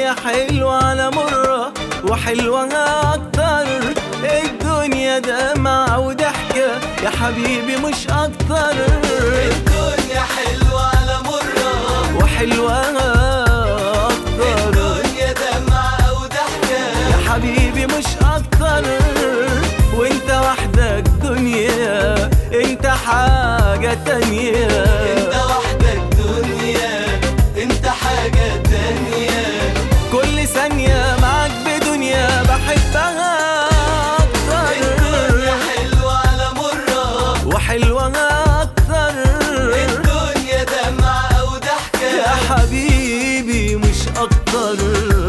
الدنيا حلوة على مرة وحلوة أكتر. الدنيا دمعة وضحكة يا حبيبي مش أكتر. الدنيا حلوة على مرة وحلوة أكتر. الدنيا دمعة وضحكة يا حبيبي مش أكتر. وانت وحدك دنيا، انت حاجة تانية. انت وحدك دنيا، انت حاجة تانية. كل ثانية معاك بدنيا بحبها أكتر. الدنيا حلوة على مرة وحلوة أكتر. الدنيا دمعة وضحكة يا حبيبي مش أكتر.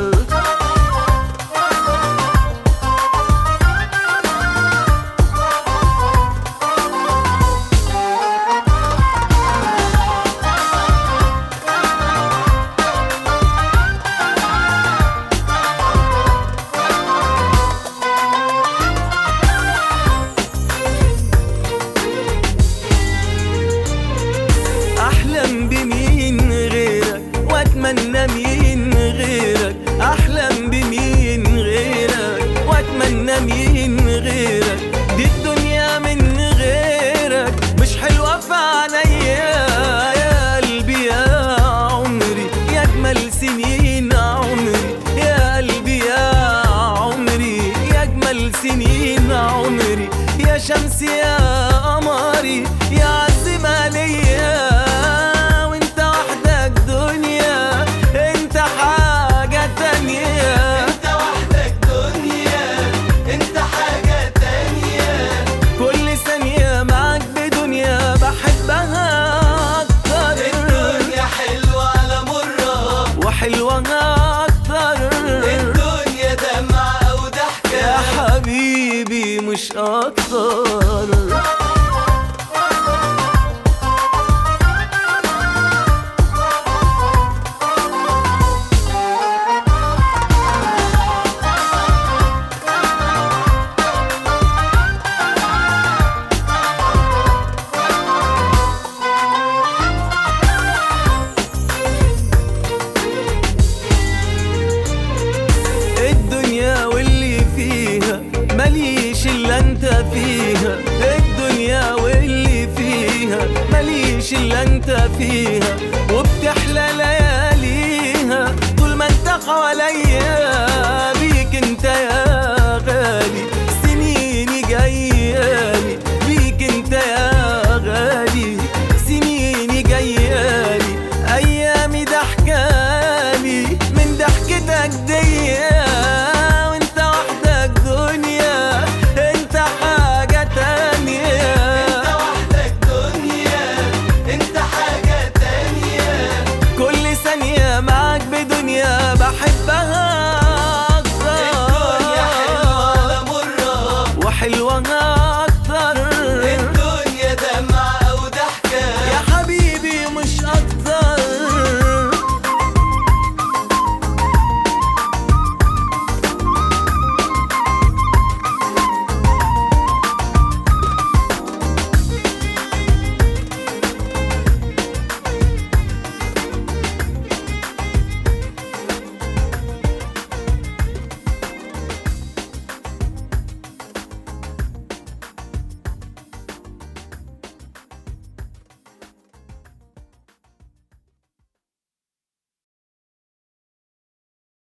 أحلم بمين غيرك وأتمنى مين غيرك. أحلم بمين غيرك وأتمنى مين غيرك. دي الدنيا من غيرك مش حلوة في عينيا. يا قلبي يا عمري يا أجمل سنين عمري. يا قلبي يا عمري يا أجمل سنين عمري. يا شمسي يا قمري يا عزيمة ليا. انت وحدك دنيا، انت حاجة تانية. كل ثانية معاك بدنيا بحبها أكتر. الدنيا حلوة على مرة وحلوة أكتر. الدنيا دمعة وضحكة يا حبيبي مش أكتر. الدنيا واللي فيها ماليش إلا أنت فيها. الدنيا واللي فيها ماليش إلا أنت فيها. وبتحلى لياليها طول ما أنت حواليا.